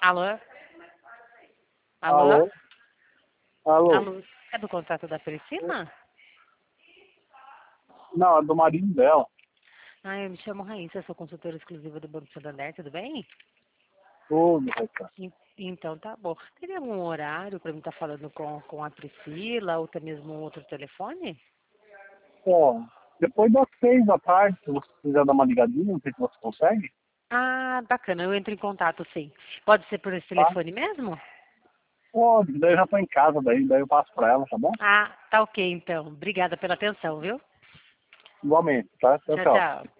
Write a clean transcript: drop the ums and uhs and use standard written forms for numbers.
Alô? Alô? Alô? Alô? Alô? É do contrato da Priscila? Não, é do marido dela. Eu me chamo Raíssa, sou consultora exclusiva do Banco Santander, tudo bem? Tudo, Raíssa. Então tá bom. Teria algum horário para mim estar falando com a Priscila ou até mesmo um outro telefone? Ó, depois das 6 da tarde, se você quiser dar uma ligadinha, não sei se você consegue, Bacana, eu entro em contato sim. Pode ser por esse tá? telefone mesmo? Pode, daí eu já tô em casa, daí eu passo pra ela, tá bom? Tá ok então. Obrigada pela atenção, viu? Igualmente, tá? Tchau, Tchau, tchau. tchau.